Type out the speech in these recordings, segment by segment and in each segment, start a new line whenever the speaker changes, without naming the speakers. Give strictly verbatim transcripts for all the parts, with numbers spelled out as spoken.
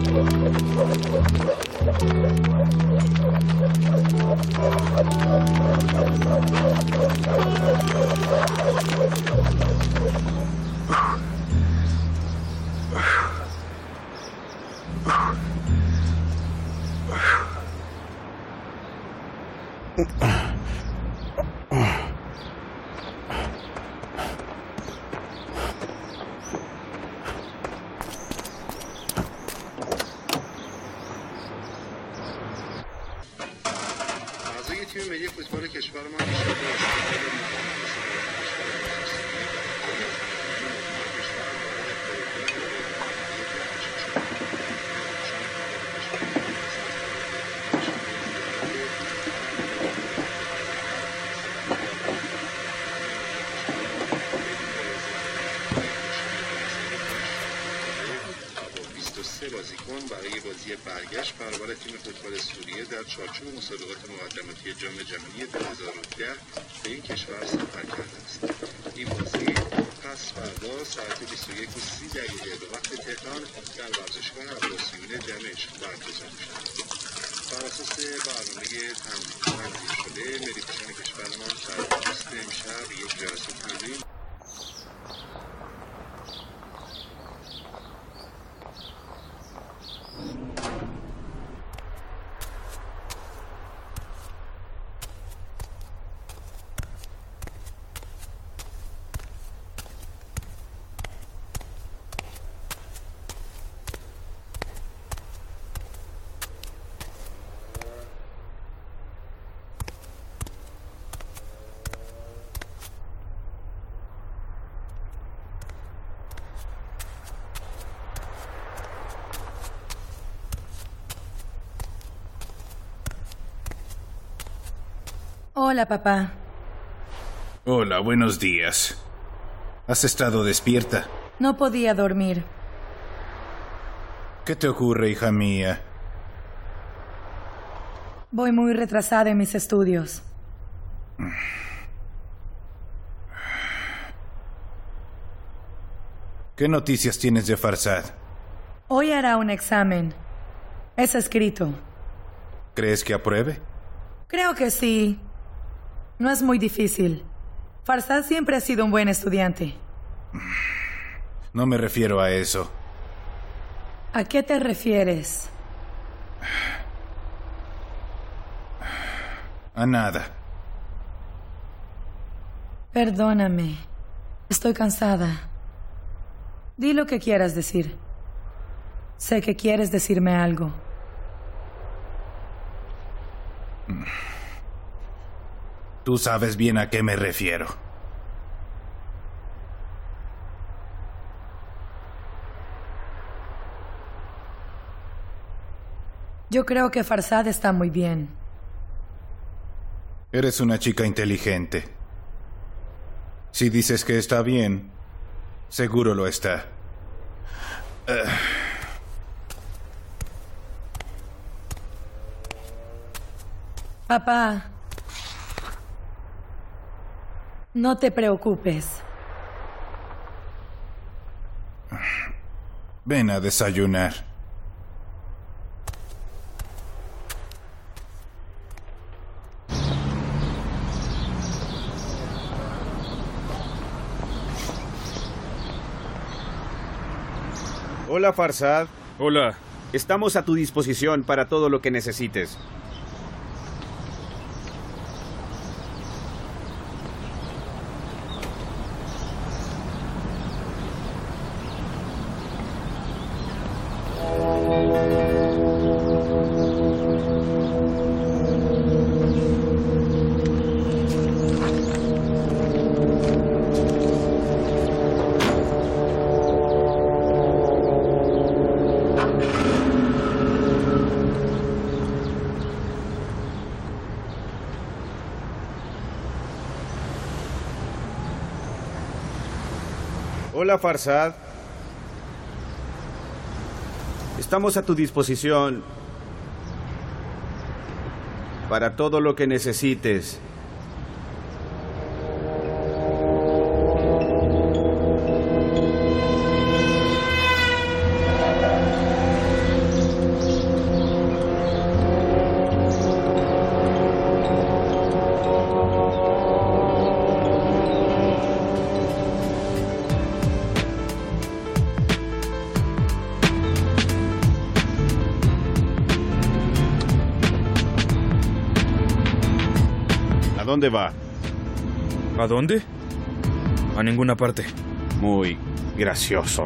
تیم ملی فوتبال کشور ما کشور بازیکن برای بازی برگشت برابر تیم فوتبال سوریه در چارچوب مسابقات مقدماتی جام جهانی دو هزار و ده به این کشور سفر کرده است. این بازی پس فردا ساعت بیست و یک و سی دقیقه به وقت تهران در ورزشگاه عباسیون دمشق برگزار می‌شود. بر اساس برنامه تنظیم شده ملی پوشان کشورمان در بیست امشب یک جلسه تمرین
Hola, papá.
Hola, buenos días. ¿Has estado despierta?
No podía dormir.
¿Qué te ocurre, hija mía?
Voy muy retrasada en mis estudios.
¿Qué noticias tienes de Farsad?
Hoy hará un examen. Es escrito.
¿Crees que apruebe?
Creo que sí. No es muy difícil. Farsad siempre ha sido un buen estudiante.
No me refiero a eso.
¿A qué te refieres?
A nada.
Perdóname. Estoy cansada. Di lo que quieras decir. Sé que quieres decirme algo.
Tú sabes bien a qué me refiero.
Yo creo que Farsad está muy bien.
Eres una chica inteligente. Si dices que está bien, seguro lo está. Uh.
Papá, no te preocupes.
Ven a desayunar.
Hola, Farsad.
Hola.
Estamos a tu disposición para todo lo que necesites. Hola, Farsad. Estamos a tu disposición para todo lo que necesites. dónde va?
¿A dónde? A ninguna parte.
Muy gracioso.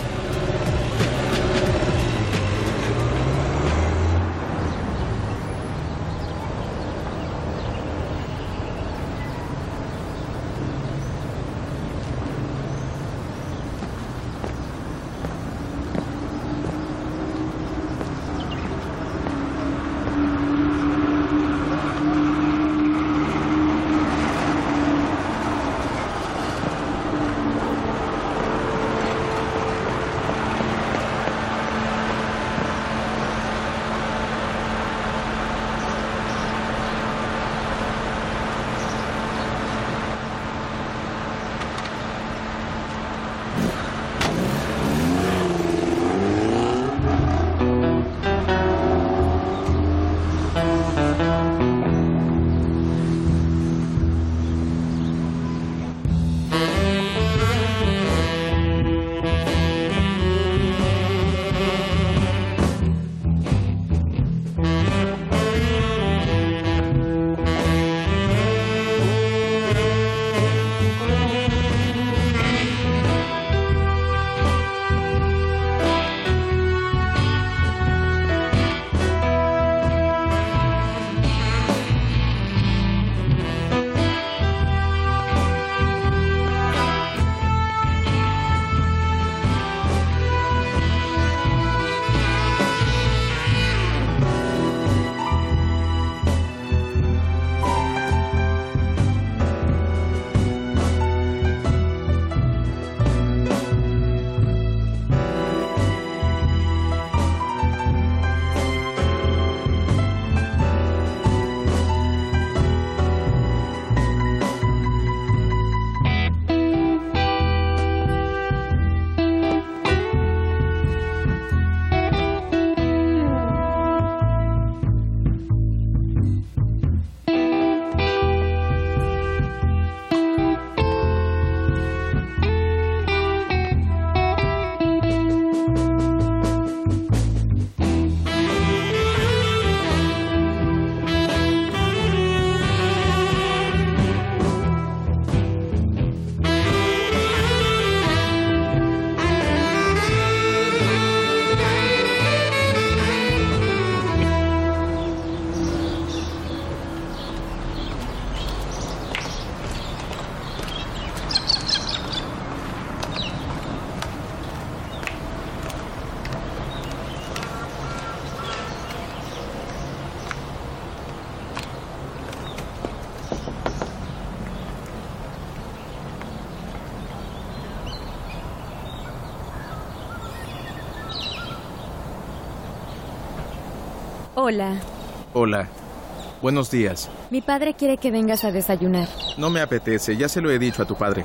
Hola.
Hola. Buenos días.
Mi padre quiere que vengas a desayunar.
No me apetece, ya se lo he dicho a tu padre.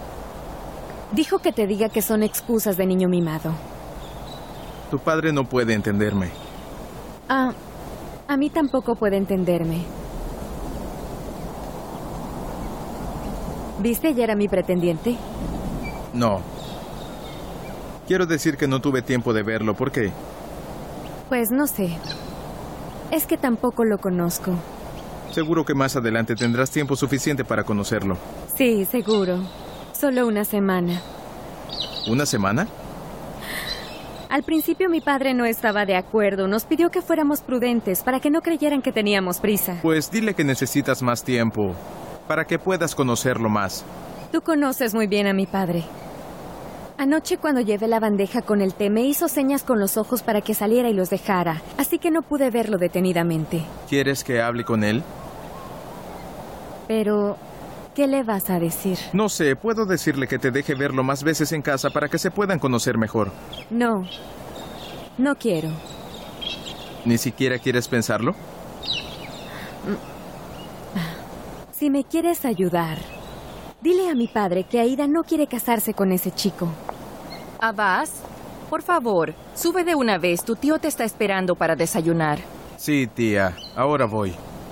Dijo que te diga que son excusas de niño mimado.
Tu padre no puede entenderme.
Ah, a mí tampoco puede entenderme. ¿Viste ayer a mi pretendiente?
No. Quiero decir que no tuve tiempo de verlo. ¿Por qué?
Pues no sé. Es que tampoco lo conozco.
Seguro que más adelante tendrás tiempo suficiente para conocerlo.
Sí, seguro. Solo una semana.
¿Una semana?
Al principio mi padre no estaba de acuerdo. Nos pidió que fuéramos prudentes para que no creyeran que teníamos prisa.
Pues dile que necesitas más tiempo para que puedas conocerlo más.
Tú conoces muy bien a mi padre. Anoche cuando llevé la bandeja con el té me hizo señas con los ojos para que saliera y los dejara, así que no pude verlo detenidamente.
¿Quieres que hable con él?
Pero, ¿qué le vas a decir?
No sé, puedo decirle que te deje verlo más veces en casa para que se puedan conocer mejor.
No, no quiero.
¿Ni siquiera quieres pensarlo?
Si me quieres ayudar, dile a mi padre que Aida no quiere casarse con ese chico.
Abbas, por favor, sube de una vez. Tu tío te está esperando para desayunar.
Sí, tía. Ahora voy.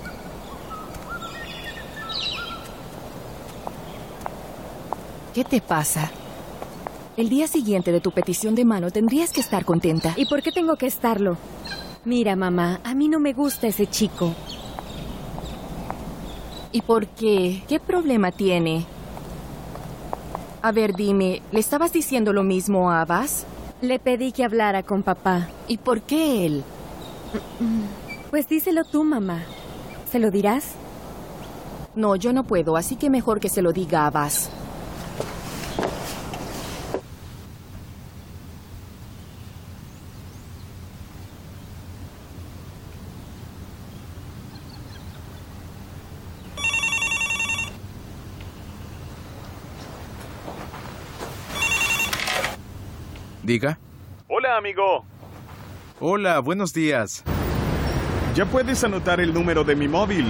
¿Qué te pasa? El día siguiente de tu petición de mano tendrías que estar contenta.
¿Y por qué tengo que estarlo? Mira, mamá, a mí no me gusta ese chico.
¿Y por qué? ¿Qué problema tiene? A ver, dime, ¿le estabas diciendo lo mismo a Abbas?
Le pedí que hablara con papá.
¿Y por qué él?
Pues díselo tú, mamá. ¿Se lo dirás?
No, yo no puedo, así que mejor que se lo diga a Abbas.
Diga.
Hola, amigo.
Hola, buenos días.
Ya puedes anotar el número de mi móvil.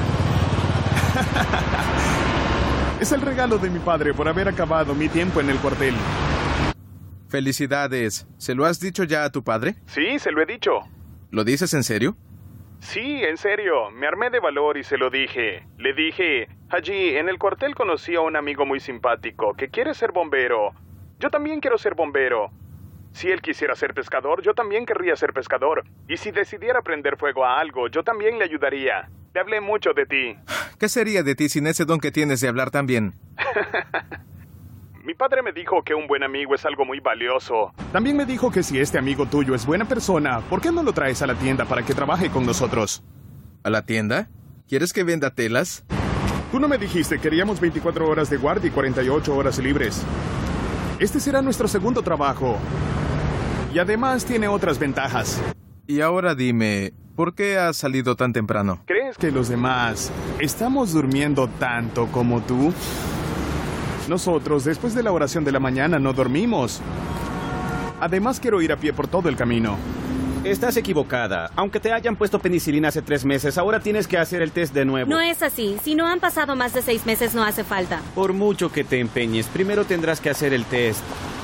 Es el regalo de mi padre por haber acabado mi tiempo en el cuartel.
Felicidades. ¿Se lo has dicho ya a tu padre?
Sí, se lo he dicho.
¿Lo dices en serio?
Sí, en serio. Me armé de valor y se lo dije. Le dije, allí, en el cuartel conocí a un amigo muy simpático que quiere ser bombero. Yo también quiero ser bombero. Si él quisiera ser pescador, yo también querría ser pescador. Y si decidiera prender fuego a algo, yo también le ayudaría. Le hablé mucho de ti.
¿Qué sería de ti sin ese don que tienes de hablar tan bien?
Mi padre me dijo que un buen amigo es algo muy valioso. También me dijo que si este amigo tuyo es buena persona, ¿por qué no lo traes a la tienda para que trabaje con nosotros?
¿A la tienda? ¿Quieres que venda telas?
Tú no me dijiste, queríamos veinticuatro horas de guardia y cuarenta y ocho horas libres. Este será nuestro segundo trabajo. Y además tiene otras ventajas.
Y ahora dime, ¿por qué has salido tan temprano?
¿Crees que los demás estamos durmiendo tanto como tú? Nosotros, después de la oración de la mañana, no dormimos. Además, quiero ir a pie por todo el camino.
Estás equivocada. Aunque te hayan puesto penicilina hace tres meses, ahora tienes que hacer el test de nuevo.
No es así. Si no han pasado más de seis meses, no hace falta.
Por mucho que te empeñes, primero tendrás que hacer el test.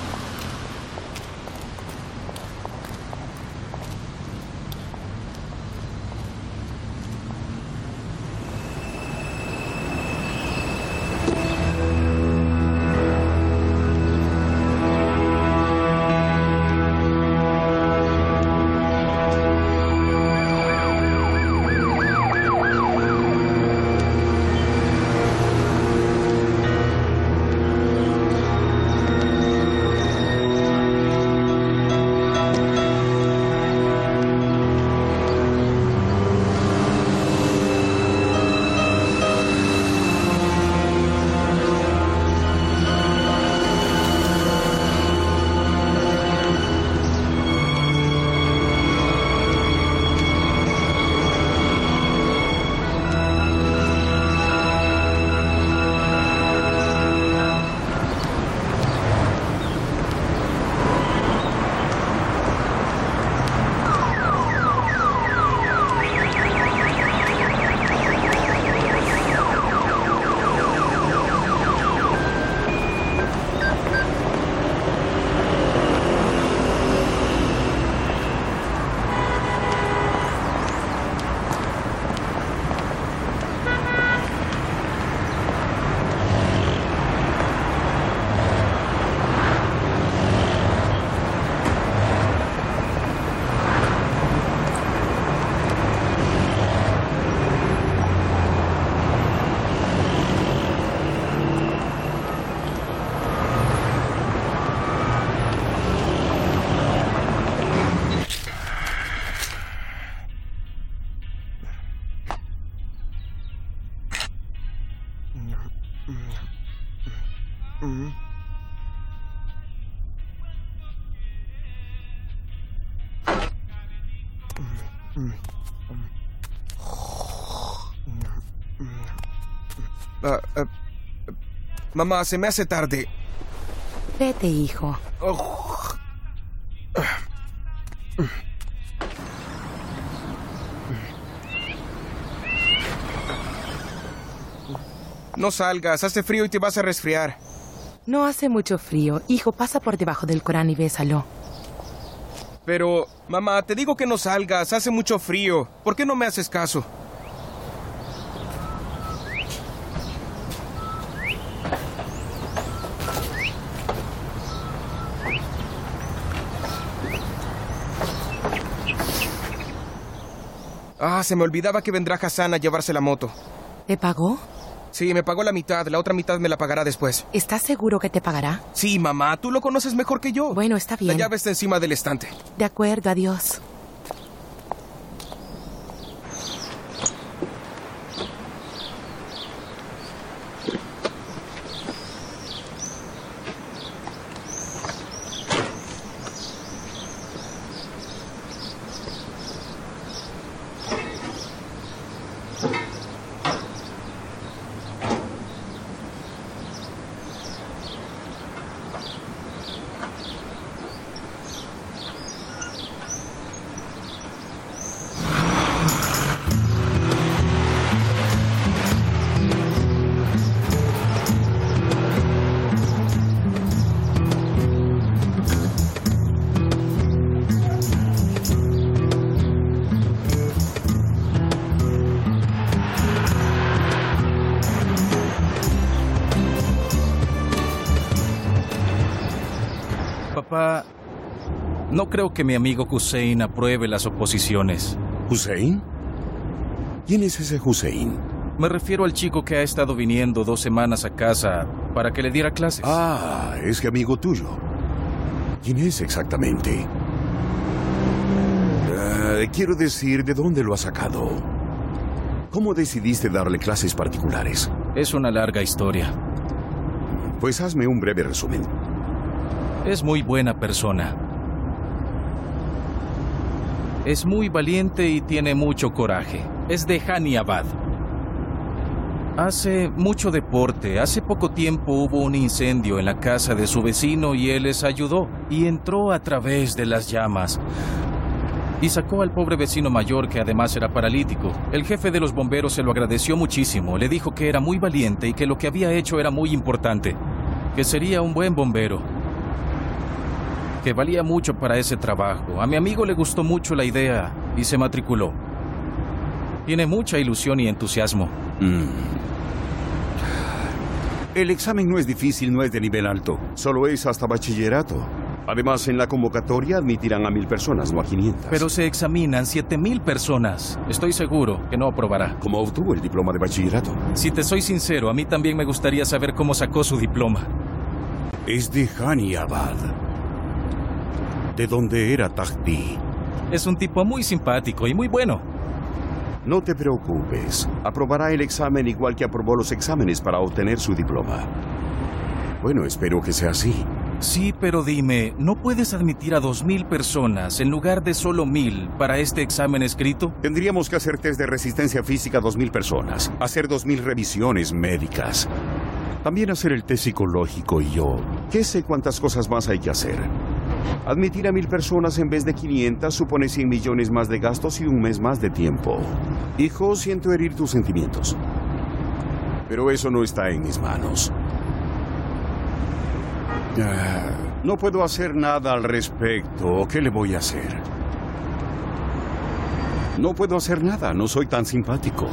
Uh, uh, mamá, se me hace tarde.
Vete, hijo.
Oh. No salgas, hace frío y te vas a resfriar.
No hace mucho frío. Hijo, pasa por debajo del Corán y bésalo.
Pero, mamá, te digo que no salgas, hace mucho frío. ¿Por qué no me haces caso? Ah, se me olvidaba que vendrá Hassan a llevarse la moto.
¿Te pagó?
Sí, me pagó la mitad. La otra mitad me la pagará después.
¿Estás seguro que te pagará?
Sí, mamá. Tú lo conoces mejor que yo.
Bueno, está bien.
La llave está encima del estante.
De acuerdo, adiós.
Papá, no creo que mi amigo Hussein apruebe las oposiciones.
¿Hussein? ¿Quién es ese Hussein?
Me refiero al chico que ha estado viniendo dos semanas a casa para que le diera clases.
Ah, es que amigo tuyo. ¿Quién es exactamente? Uh, quiero decir, ¿de dónde lo has sacado? ¿Cómo decidiste darle clases particulares?
Es una larga historia.
Pues hazme un breve resumen.
Es muy buena persona. Es muy valiente y tiene mucho coraje. Es de Janiabad. Hace mucho deporte. Hace poco tiempo hubo un incendio en la casa de su vecino y él les ayudó. Y entró a través de las llamas. Y sacó al pobre vecino mayor, que además era paralítico. El jefe de los bomberos se lo agradeció muchísimo. Le dijo que era muy valiente y que lo que había hecho era muy importante. Que sería un buen bombero. Que valía mucho para ese trabajo. A mi amigo le gustó mucho la idea y se matriculó. Tiene mucha ilusión y entusiasmo.
Mm. El examen no es difícil, no es de nivel alto. Solo es hasta bachillerato. Además, en la convocatoria admitirán a mil personas, no a quinientas.
Pero se examinan siete mil personas. Estoy seguro que no aprobará.
¿Cómo obtuvo el diploma de bachillerato?
Si te soy sincero, a mí también me gustaría saber cómo sacó su diploma.
Es de Janiabad. ¿De dónde era Tahti?
Es un tipo muy simpático y muy bueno.
No te preocupes. Aprobará el examen igual que aprobó los exámenes para obtener su diploma. Bueno, espero que sea así.
Sí, pero dime, ¿no puedes admitir a dos mil personas en lugar de solo mil para este examen escrito?
Tendríamos que hacer test de resistencia física a dos mil personas, hacer dos mil revisiones médicas, también hacer el test psicológico y yo, ¿qué sé cuántas cosas más hay que hacer? Admitir a mil personas en vez de quinientas supone cien millones más de gastos y un mes más de tiempo. Hijo, siento herir tus sentimientos, pero eso no está en mis manos. Uh, no puedo hacer nada al respecto. ¿Qué le voy a hacer? No puedo hacer nada. No soy tan simpático.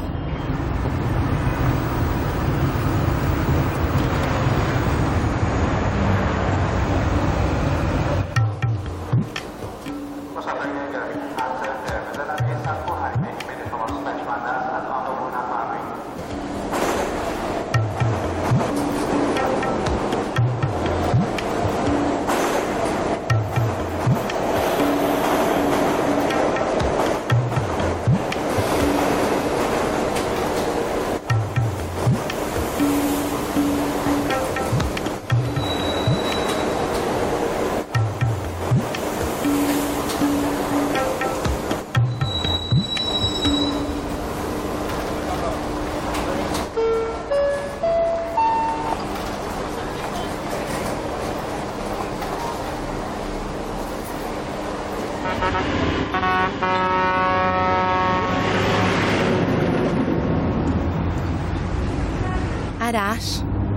Arash,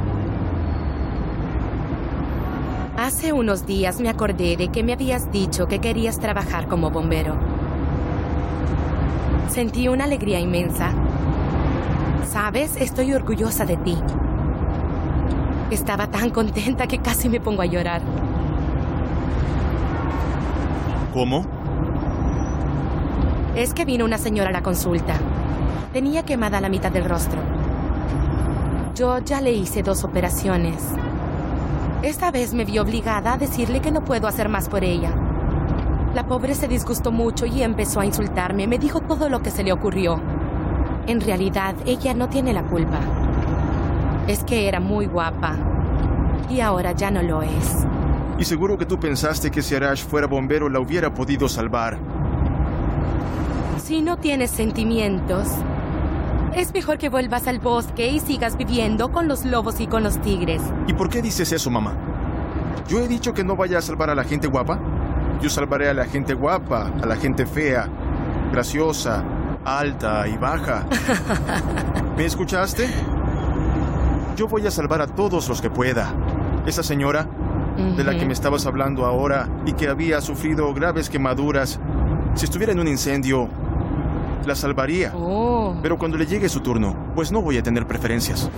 hace unos días me acordé de que me habías dicho que querías trabajar como bombero. Sentí una alegría inmensa. ¿Sabes? Estoy orgullosa de ti. Estaba tan contenta que casi me pongo a llorar.
¿Cómo?
Es que vino una señora a la consulta. Tenía quemada la mitad del rostro.
Yo ya le hice dos operaciones. Esta vez me vi obligada a decirle que no puedo hacer más por ella. La pobre se disgustó mucho y empezó a insultarme. Me dijo todo lo que se le ocurrió. En realidad, ella no tiene la culpa. Es que era muy guapa. Y ahora ya no lo es.
Y seguro que tú pensaste que si Arash fuera bombero la hubiera podido salvar.
Si no tienes sentimientos, es mejor que vuelvas al bosque y sigas viviendo con los lobos y con los tigres.
¿Y por qué dices eso, mamá? ¿Yo he dicho que no vaya a salvar a la gente guapa? Yo salvaré a la gente guapa, a la gente fea, graciosa, alta y baja. ¿Me escuchaste? Yo voy a salvar a todos los que pueda. Esa señora, de la que me estabas hablando ahora y que había sufrido graves quemaduras, si estuviera en un incendio, la salvaría.
Oh.
Pero cuando le llegue su turno, pues no voy a tener preferencias.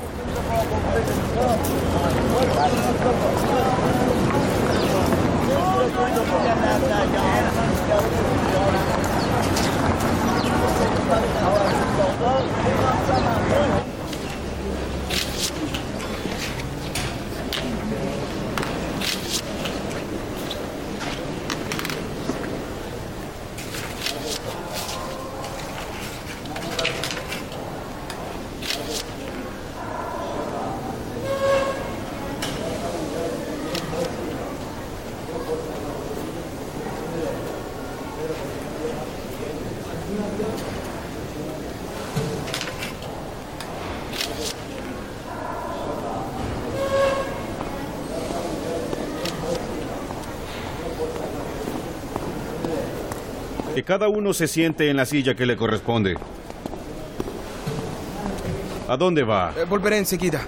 Que cada uno se siente en la silla que le corresponde. ¿A dónde va?
Eh, volveré enseguida.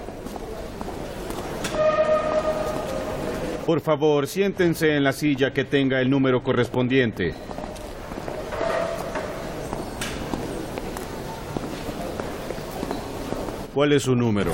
Por favor, siéntense en la silla que tenga el número correspondiente. ¿Cuál es su número?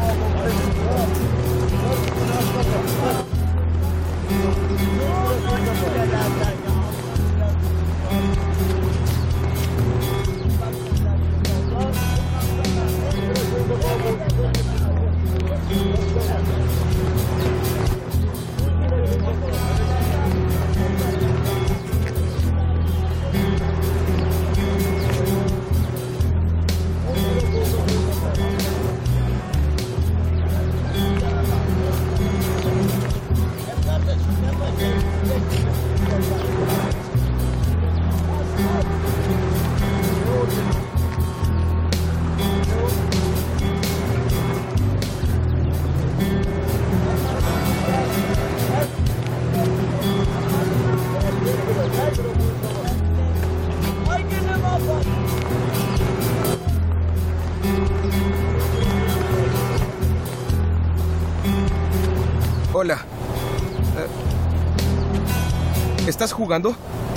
Hola. Eh, ¿Estás jugando?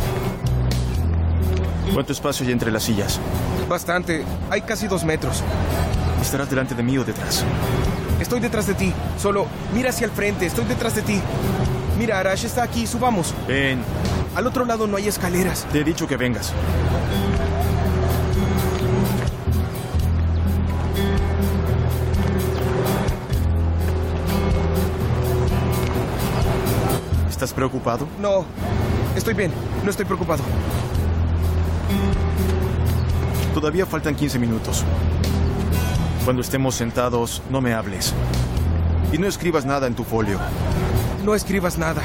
¿Cuánto espacio hay entre las sillas?
Bastante. Hay casi dos metros.
¿Estarás delante de mí o detrás?
Estoy detrás de ti. Solo mira hacia el frente. Estoy detrás de ti. Mira, Arash está aquí. Subamos.
Ven.
Al otro lado no hay escaleras.
Te he dicho que vengas. ¿Estás preocupado?
No. Estoy bien. No estoy preocupado.
Todavía faltan quince minutos. Cuando estemos sentados, no me hables. Y no escribas nada en tu folio.
No escribas nada.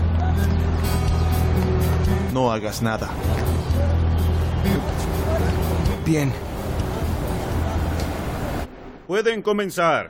No hagas nada.
Bien.
Pueden comenzar.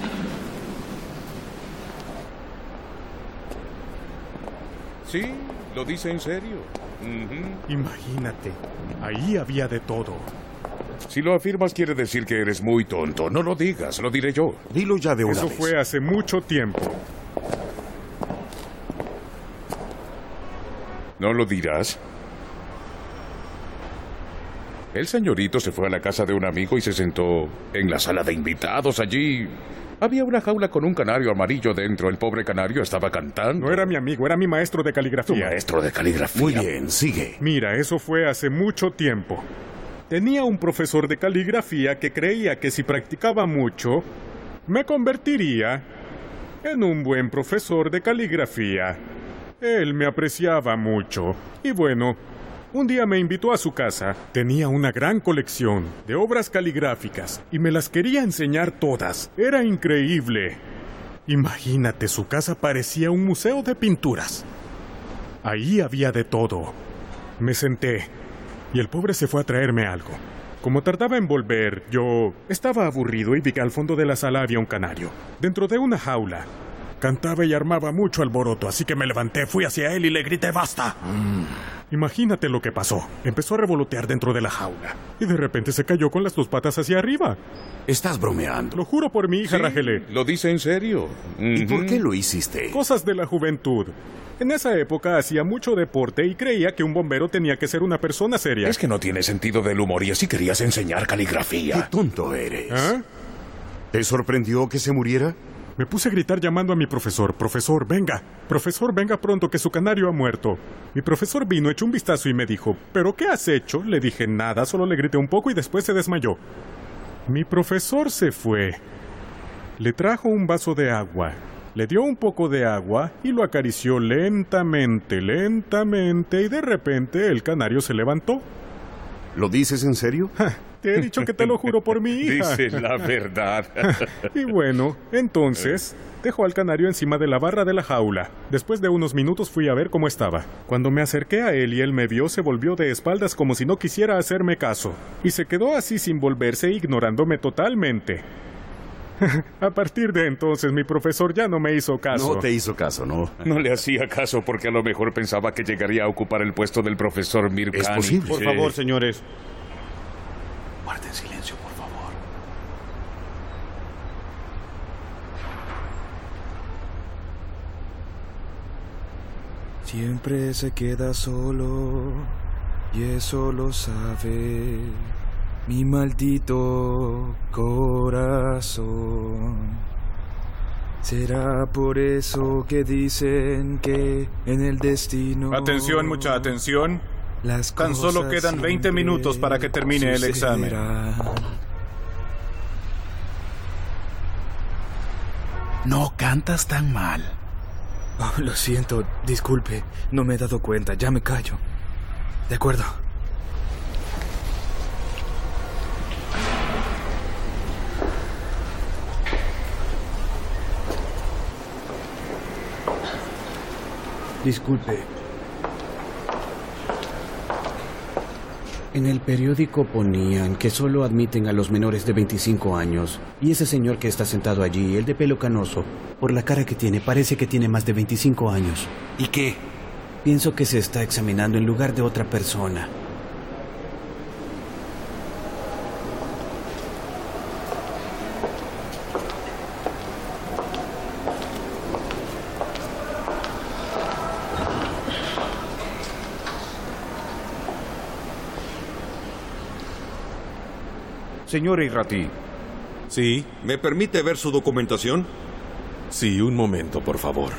Sí,
¿Lo dice en serio?
Uh-huh. Imagínate, ahí había de todo.
Si lo afirmas quiere decir que eres muy tonto. No lo digas, lo diré yo.
Dilo ya de una
Eso
vez.
fue hace mucho tiempo.
¿No lo dirás? El señorito se fue a la casa de un amigo y se sentó en la sala de invitados. Allí había una jaula con un canario amarillo dentro. El pobre canario estaba cantando.
No era mi amigo, era mi maestro de caligrafía.
Tu maestro de caligrafía.
Muy bien, sigue.
Mira, eso fue hace mucho tiempo. Tenía un profesor de caligrafía que creía que si practicaba mucho, me convertiría en un buen profesor de caligrafía. Él me apreciaba mucho. Y bueno, un día me invitó a su casa. Tenía una gran colección de obras caligráficas y me las quería enseñar todas. Era increíble. Imagínate, su casa parecía un museo de pinturas. Ahí había de todo. Me senté y el pobre se fue a traerme algo. Como tardaba en volver, yo estaba aburrido y vi que al fondo de la sala había un canario, dentro de una jaula. Cantaba y armaba mucho alboroto, así que me levanté, fui hacia él y le grité ¡basta! Mm. Imagínate lo que pasó. Empezó a revolotear dentro de la jaula y de repente se cayó con las dos patas hacia arriba.
Estás bromeando.
Lo juro por mi hija,
Sí,
Ragelé.
¿Lo dice en serio?
¿Y por qué lo hiciste?
Cosas de la juventud. En esa época hacía mucho deporte y creía que un bombero tenía que ser una persona seria.
Es que no tiene sentido del humor y así querías enseñar caligrafía.
¡Qué tonto eres!
¿Ah?
¿Te sorprendió que se muriera?
Me puse a gritar llamando a mi profesor. Profesor, venga. Profesor, venga pronto, que su canario ha muerto. Mi profesor vino, echó un vistazo y me dijo, ¿pero qué has hecho? Le dije nada, solo le grité un poco y después se desmayó. Mi profesor se fue. Le trajo un vaso de agua. Le dio un poco de agua y lo acarició lentamente, lentamente, y de repente el canario se levantó.
¿Lo dices en serio?
Te he dicho que te lo juro por mi hija.
Dice la verdad.
Y bueno, entonces dejó al canario encima de la barra de la jaula. Después de unos minutos fui a ver cómo estaba. Cuando me acerqué a él y él me vio, se volvió de espaldas como si no quisiera hacerme caso. Y se quedó así sin volverse, ignorándome totalmente. A partir de entonces mi profesor ya no me hizo caso.
No te hizo caso, ¿no?
No le hacía caso porque a lo mejor pensaba que llegaría a ocupar el puesto del profesor Mirkani.
Es posible.
Por
Sí.
favor, señores.
Guarden silencio, por favor.
Siempre se queda solo y eso lo sabe mi maldito corazón. Será por eso que dicen que en el destino...
Atención, mucha atención.
Las
Tan solo
cosas
quedan veinte
siempre
minutos para que termine el examen.
sucederán.
No cantas tan mal.
Oh, lo siento, disculpe, no me he dado cuenta, ya me callo. De acuerdo.
Disculpe. En el periódico ponían que solo admiten a los menores de veinticinco años. Y ese señor que está sentado allí, el de pelo canoso, por la cara que tiene, parece que tiene más de veinticinco años.
¿Y qué?
Pienso que se está examinando en lugar de otra persona.
Señor Irati.
Sí. ¿Me permite ver su documentación? Sí, un momento, por favor.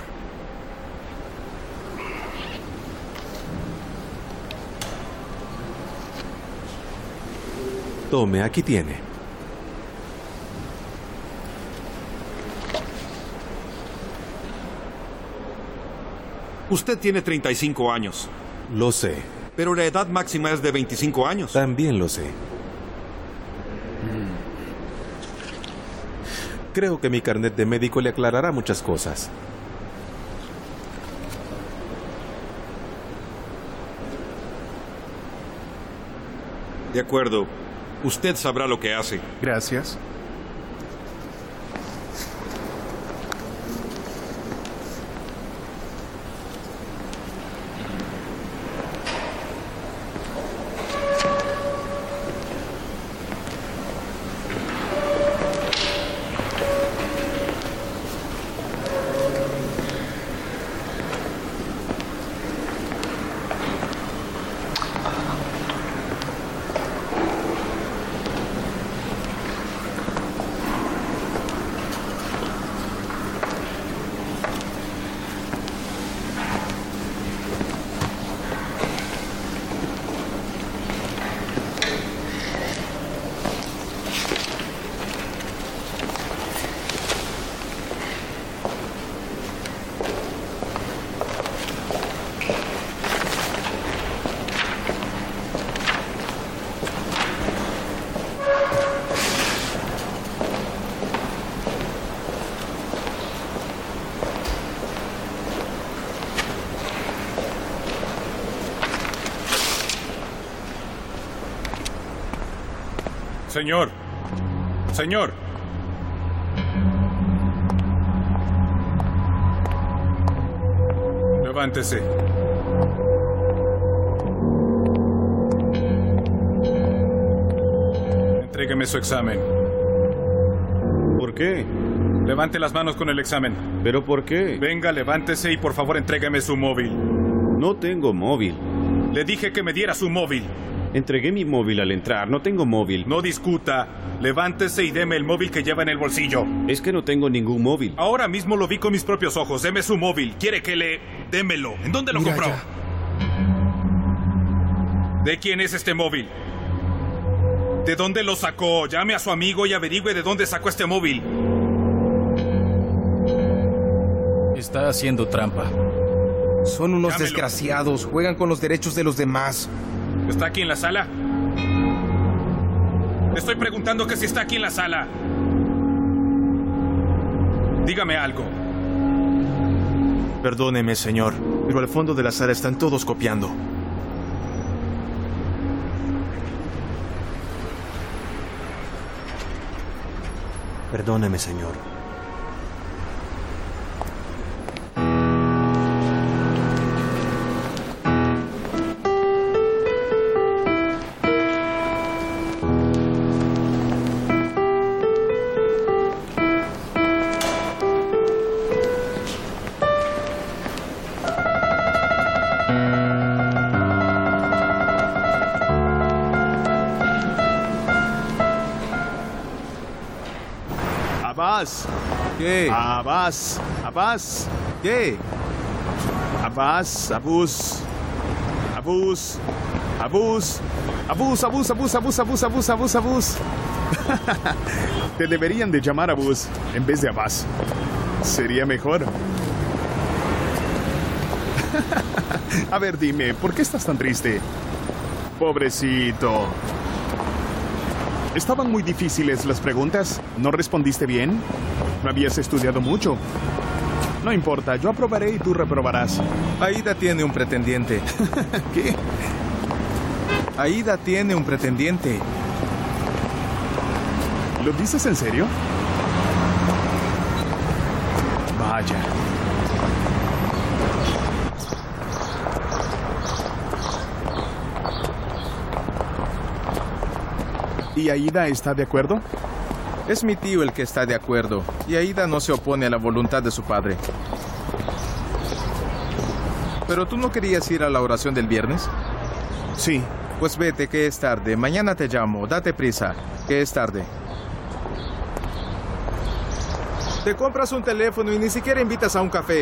Tome, aquí tiene. Usted tiene treinta y cinco años. Lo sé. Pero la edad máxima es de veinticinco años. También lo sé. Creo que mi carnet de médico le aclarará muchas cosas. De acuerdo. Usted sabrá lo que hace.
Gracias.
Señor. Señor. Levántese. Entrégueme su examen.
¿Por qué?
Levante las manos con el examen.
¿Pero por qué?
Venga, levántese y por favor entrégueme su móvil.
No tengo móvil.
Le dije que me diera su móvil.
Entregué mi móvil al entrar, no tengo móvil.
No discuta. Levántese y deme el móvil que lleva en el bolsillo.
Es que no tengo ningún móvil.
Ahora mismo lo vi con mis propios ojos. Deme su móvil. ¿Quiere que le...? Démelo. ¿En dónde lo
Mira
compró?
ya.
¿De quién es este móvil? ¿De dónde lo sacó? Llame a su amigo y averigüe de dónde sacó este móvil.
Está haciendo trampa.
Son unos
Llámelo.
desgraciados. Juegan con los derechos de los demás.
¿Está aquí en la sala? Le estoy preguntando que si está aquí en la sala. Dígame algo.
Perdóneme, señor, pero al fondo de la sala están todos copiando. Perdóneme, señor.
Abbas. ¿Qué? Abbas. Abbas. ¿Qué? Abbas. Abus. Abus. Abus. Abus, abus, abus, abus, abus, abus, abus, abus. Te deberían de llamar Abus en vez de Abbas. Sería mejor. A ver, dime, ¿por qué estás tan triste? Pobrecito. ¿Estaban muy difíciles las preguntas? ¿No respondiste bien? ¿No habías estudiado mucho? No importa, yo aprobaré y tú reprobarás.
Aida tiene un pretendiente.
¿Qué?
Aida tiene un pretendiente.
¿Lo dices en serio? Vaya. ¿Y Aida está de acuerdo?
Es mi tío el que está de acuerdo, y Aida no se opone a la voluntad de su padre. ¿Pero tú no querías ir a la oración del viernes?
Sí.
Pues vete, que es tarde. Mañana te llamo. Date prisa, que es tarde. Te compras un teléfono y ni siquiera invitas a un café.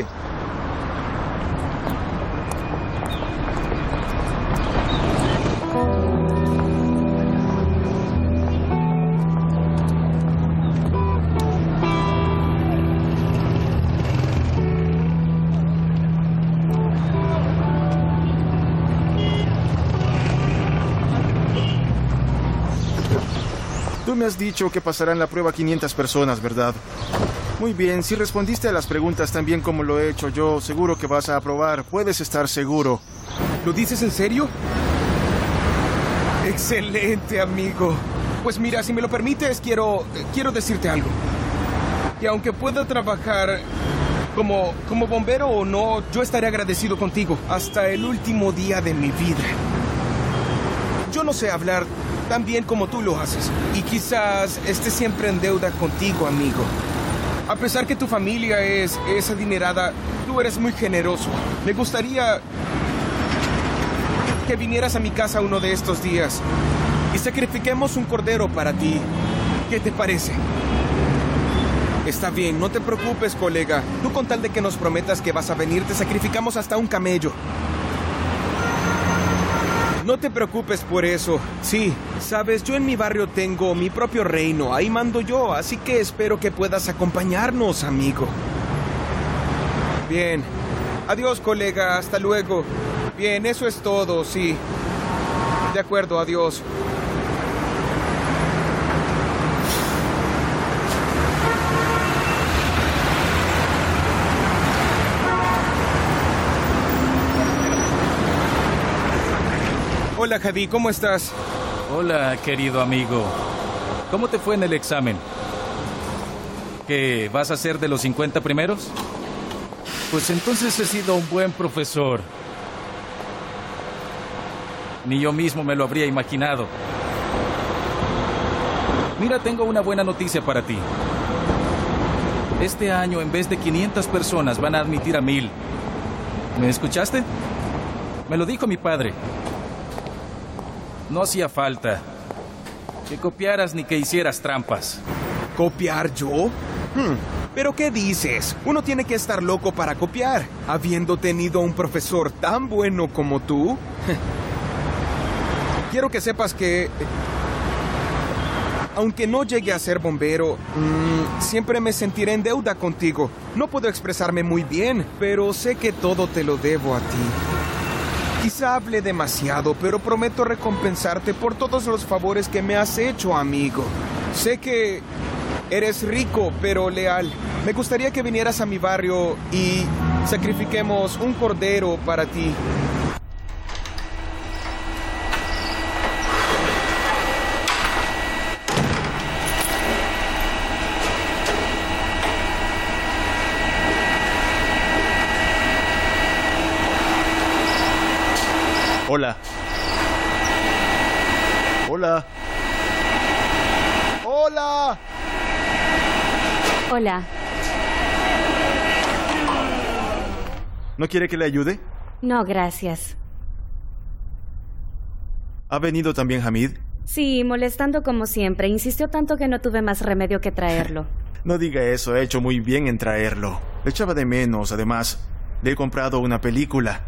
Tú me has dicho que pasarán la prueba quinientas personas, ¿verdad? Muy bien, si respondiste a las preguntas tan bien como lo he hecho yo, seguro que vas a aprobar. Puedes estar seguro.
¿Lo dices en serio? Excelente, amigo. Pues mira, si me lo permites, quiero, quiero decirte algo. Y aunque pueda trabajar como, como bombero o no, yo estaré agradecido contigo hasta el último día de mi vida. Yo no sé hablar tan bien como tú lo haces. Y quizás esté siempre en deuda contigo, amigo. A pesar que tu familia es, es adinerada, tú eres muy generoso. Me gustaría que vinieras a mi casa uno de estos días y sacrifiquemos un cordero para ti. ¿Qué te parece? Está bien, no te preocupes, colega. Tú con tal de que nos prometas que vas a venir, te sacrificamos hasta un camello. No te preocupes por eso. Sí, sabes, yo en mi barrio tengo mi propio reino. Ahí mando yo, así que espero que puedas acompañarnos, amigo. Bien. Adiós, colega. Hasta luego. Bien, eso es todo, sí. De acuerdo, adiós. Hola, Javi, ¿cómo estás?
Hola, querido amigo. ¿Cómo te fue en el examen? ¿Qué, vas a ser de los cincuenta primeros? Pues entonces he sido un buen profesor. Ni yo mismo me lo habría imaginado. Mira, tengo una buena noticia para ti. Este año, en vez de quinientas personas, van a admitir a mil. ¿Me escuchaste? Me lo dijo mi padre. No hacía falta que copiaras ni que hicieras trampas.
¿Copiar yo? Hmm. ¿Pero qué dices? Uno tiene que estar loco para copiar, habiendo tenido un profesor tan bueno como tú. Quiero que sepas que, aunque no llegue a ser bombero, mmm, siempre me sentiré en deuda contigo. No puedo expresarme muy bien, pero sé que todo te lo debo a ti. Quizá hable demasiado, pero prometo recompensarte por todos los favores que me has hecho, amigo. Sé que eres rico, pero leal. Me gustaría que vinieras a mi barrio y sacrifiquemos un cordero para ti.
Hola. Hola. Hola.
Hola.
¿No quiere que le ayude?
No, gracias.
¿Ha venido también Hamid?
Sí, molestando como siempre. Insistió tanto que no tuve más remedio que traerlo.
No diga eso, he hecho muy bien en traerlo. Le echaba de menos, además. Le he comprado una película.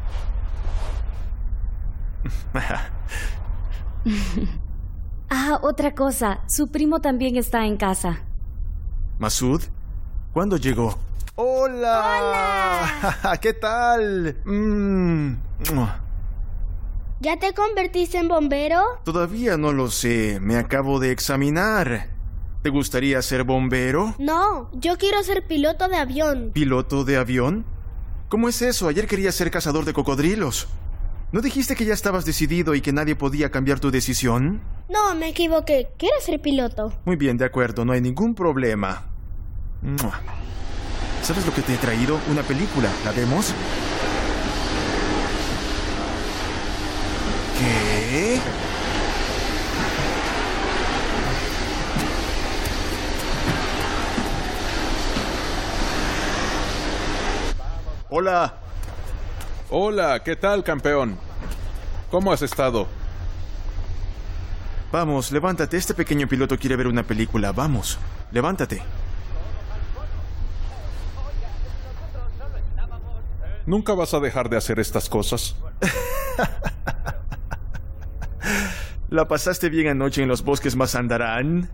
Ah, otra cosa. Su primo también está en casa.
¿Masud? ¿Cuándo llegó? ¡Hola! ¡Hola! ¿Qué tal? Mm.
¿Ya te convertiste en bombero?
Todavía no lo sé. Me acabo de examinar. ¿Te gustaría ser bombero?
No, yo quiero ser piloto de avión.
¿Piloto de avión? ¿Cómo es eso? Ayer querías ser cazador de cocodrilos. ¿No dijiste que ya estabas decidido y que nadie podía cambiar tu decisión?
No, me equivoqué. Quiero ser piloto.
Muy bien, de acuerdo. No hay ningún problema. ¿Sabes lo que te he traído? Una película. ¿La vemos? ¿Qué? Hola.
Hola, ¿qué tal, campeón? ¿Cómo has estado?
Vamos, levántate. Este pequeño piloto quiere ver una película. Vamos, levántate.
¿Nunca vas a dejar de hacer estas cosas?
¿La pasaste bien anoche en los bosques Mazandarán?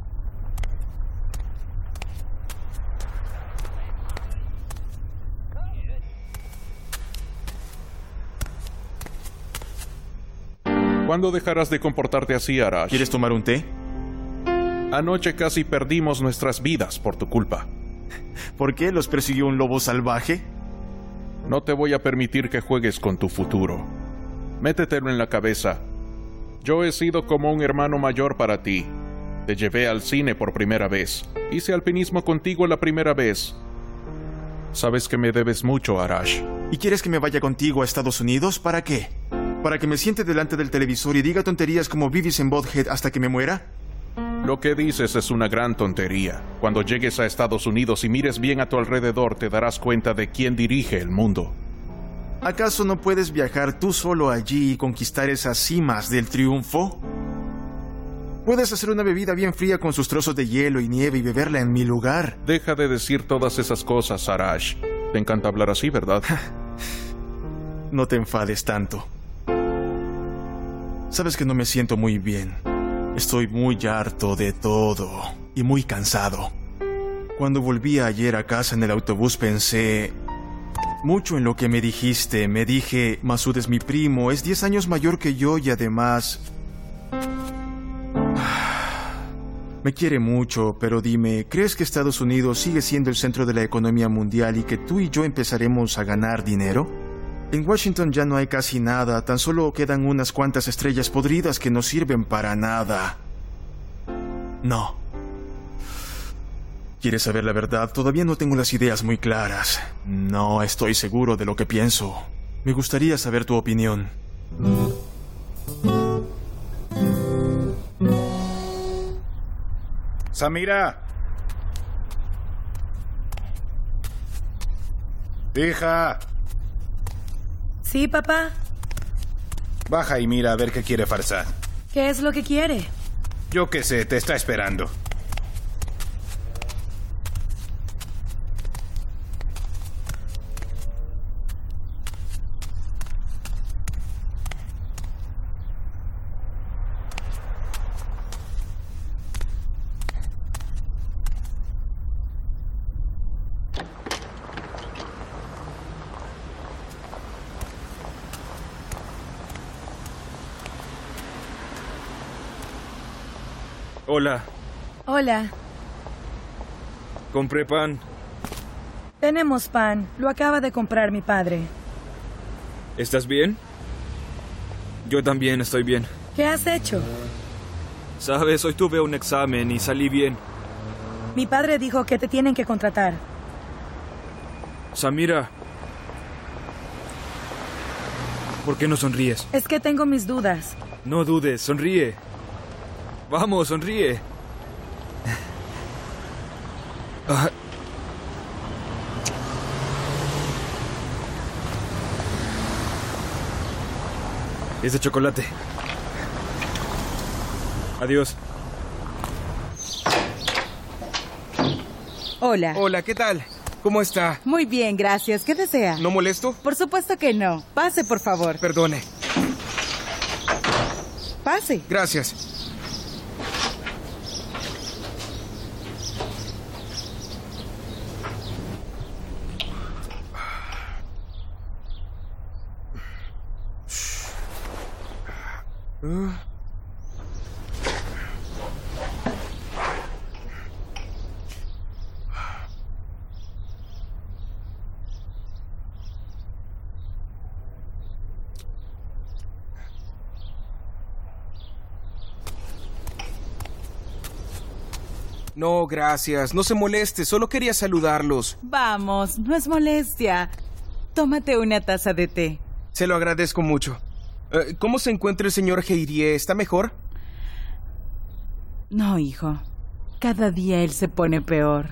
¿Cuándo dejarás de comportarte así, Arash?
¿Quieres tomar un té?
Anoche casi perdimos nuestras vidas por tu culpa.
¿Por qué? ¿Los persiguió un lobo salvaje?
No te voy a permitir que juegues con tu futuro. Métetelo en la cabeza. Yo he sido como un hermano mayor para ti. Te llevé al cine por primera vez. Hice alpinismo contigo la primera vez. Sabes que me debes mucho, Arash.
¿Y quieres que me vaya contigo a Estados Unidos? ¿Para qué? ¿Para que me siente delante del televisor y diga tonterías como Beavis en Butthead hasta que me muera?
Lo que dices es una gran tontería. Cuando llegues a Estados Unidos y mires bien a tu alrededor, te darás cuenta de quién dirige el mundo.
¿Acaso no puedes viajar tú solo allí y conquistar esas cimas del triunfo? Puedes hacer una bebida bien fría con sus trozos de hielo y nieve y beberla en mi lugar.
Deja de decir todas esas cosas, Arash. Te encanta hablar así, ¿verdad?
No te enfades tanto. Sabes que no me siento muy bien. Estoy muy harto de todo y muy cansado. Cuando volví ayer a casa en el autobús pensé mucho en lo que me dijiste. Me dije, Masud es mi primo, es diez años mayor que yo y además me quiere mucho, pero dime, ¿crees que Estados Unidos sigue siendo el centro de la economía mundial y que tú y yo empezaremos a ganar dinero? En Washington ya no hay casi nada, tan solo quedan unas cuantas estrellas podridas que no sirven para nada. No, ¿Quieres saber la verdad? Todavía no tengo las ideas muy claras. No estoy seguro de lo que pienso. Me gustaría saber tu opinión.
Samira. Hija.
Sí, papá.
Baja y mira a ver qué quiere Farsad.
¿Qué es lo que quiere?
Yo qué sé, te está esperando.
Hola,
Hola.
compré pan.
Tenemos pan. Lo acaba de comprar mi padre.
¿Estás bien? Yo también estoy bien.
¿Qué has hecho?
Sabes, hoy tuve un examen y salí bien.
Mi padre dijo que te tienen que contratar.
Samira, ¿por qué no sonríes?
Es que tengo mis dudas.
No dudes, sonríe. Vamos, sonríe. Ah. Es de chocolate. Adiós.
Hola. Hola, ¿qué tal? ¿Cómo está?
Muy bien, gracias. ¿Qué desea?
¿No molesto?
Por supuesto que no. Pase, por favor.
Perdone.
Pase.
Gracias. Uh. No, gracias. No se moleste. Solo quería saludarlos.
Vamos, no es molestia. Tómate una taza de té.
Se lo agradezco mucho. Uh, ¿Cómo se encuentra el señor Heirie? ¿Está mejor?
No, hijo. Cada día él se pone peor.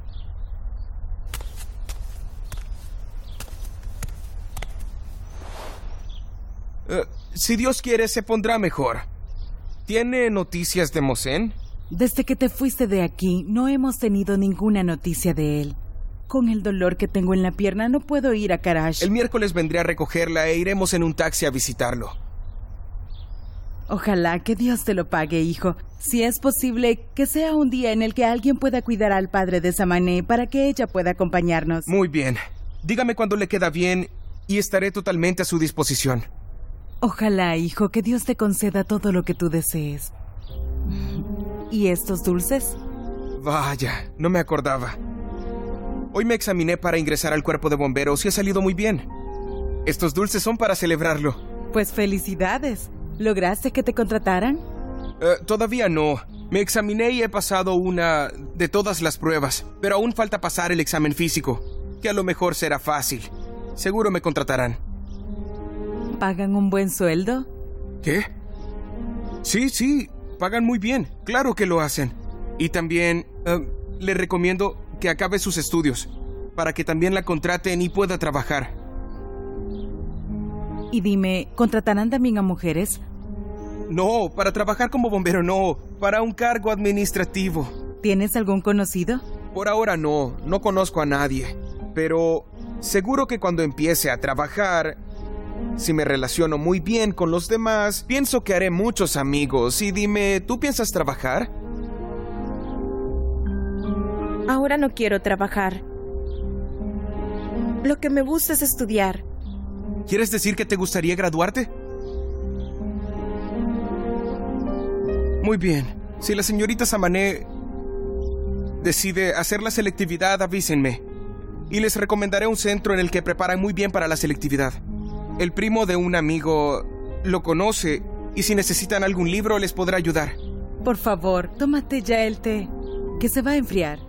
Uh, si Dios quiere, se pondrá mejor. ¿Tiene noticias de Mosén?
Desde que te fuiste de aquí, no hemos tenido ninguna noticia de él. Con el dolor que tengo en la pierna, no puedo ir a Karash.
El miércoles vendré a recogerla e iremos en un taxi a visitarlo.
Ojalá que Dios te lo pague, hijo. Si es posible, que sea un día en el que alguien pueda cuidar al padre de Samané para que ella pueda acompañarnos.
Muy bien. Dígame cuando le queda bien y estaré totalmente a su disposición.
Ojalá, hijo, que Dios te conceda todo lo que tú desees. ¿Y estos dulces?
Vaya, no me acordaba. Hoy me examiné para ingresar al cuerpo de bomberos y ha salido muy bien. Estos dulces son para celebrarlo.
Pues felicidades. ¿Lograste que te contrataran?
Uh, todavía no. Me examiné y he pasado una de todas las pruebas, pero aún falta pasar el examen físico, que a lo mejor será fácil. Seguro me contratarán.
¿Pagan un buen sueldo?
¿Qué? Sí, sí, pagan muy bien. Claro que lo hacen. Y también uh, le recomiendo que acabe sus estudios, para que también la contraten y pueda trabajar.
Y dime, ¿contratarán también a mujeres?
No, para trabajar como bombero no, para un cargo administrativo.
¿Tienes algún conocido?
Por ahora no, no conozco a nadie. Pero seguro que cuando empiece a trabajar, si me relaciono muy bien con los demás, pienso que haré muchos amigos. Y dime, ¿tú piensas trabajar?
Ahora no quiero trabajar. Lo que me gusta es estudiar.
¿Quieres decir que te gustaría graduarte? Muy bien. Si la señorita Samané decide hacer la selectividad, avísenme. Y les recomendaré un centro en el que preparan muy bien para la selectividad. El primo de un amigo lo conoce y si necesitan algún libro les podrá ayudar.
Por favor, tómate ya el té, que se va a enfriar.